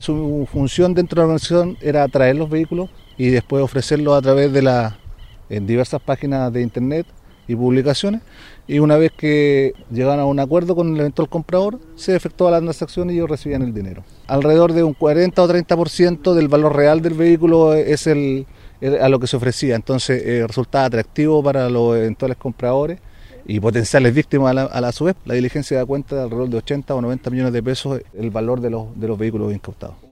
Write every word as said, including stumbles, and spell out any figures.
Su función dentro de la organización era traer los vehículos y después ofrecerlos a través de la, en diversas páginas de internet y publicaciones, y una vez que llegaban a un acuerdo con el eventual comprador, se efectuaba la transacción y ellos recibían el dinero. Alrededor de un cuarenta o treinta por ciento del valor real del vehículo es el, a lo que se ofrecía, entonces eh, resultaba atractivo para los eventuales compradores y potenciales víctimas a la, a la su vez. La diligencia da cuenta de alrededor de ochenta o noventa millones de pesos el valor de los, de los vehículos incautados.